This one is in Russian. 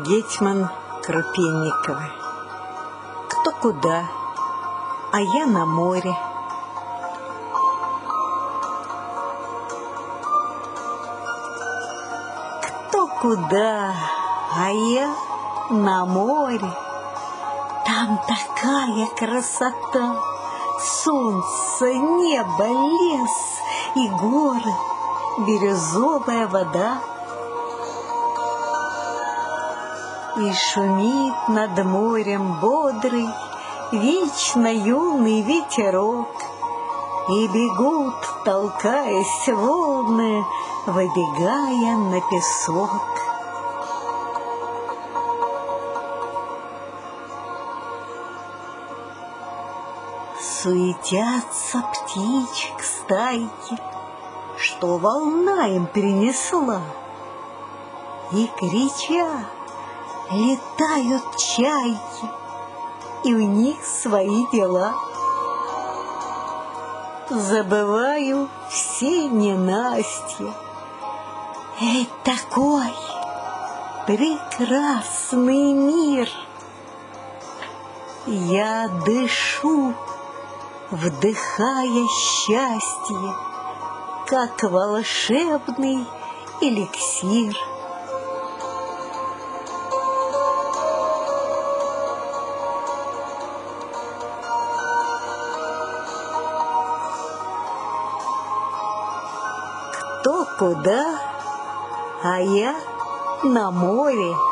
Гетьман Крупенникова. Кто куда, а я на море. Кто куда, а я на море. Там такая красота, солнце, небо, лес и горы, бирюзовая вода. И шумит над морем бодрый, вечно юный ветерок, и бегут, толкаясь, волны, выбегая на песок. Суетятся птичек стайки, что волна им принесла, и, крича, летают чайки, и у них свои дела. Забываю все ненастья. Ведь такой прекрасный мир. Я дышу, вдыхая счастье, как волшебный эликсир. Кто куда, а я на море.